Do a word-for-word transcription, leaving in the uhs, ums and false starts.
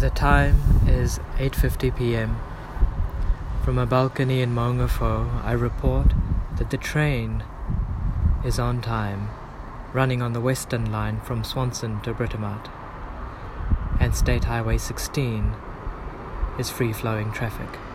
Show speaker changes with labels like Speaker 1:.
Speaker 1: The time is eight fifty p.m. From a balcony in Maunga Fo, I report that the train is on time, running on the Western Line from Swanson to Britomart, and State Highway sixteen is free-flowing traffic.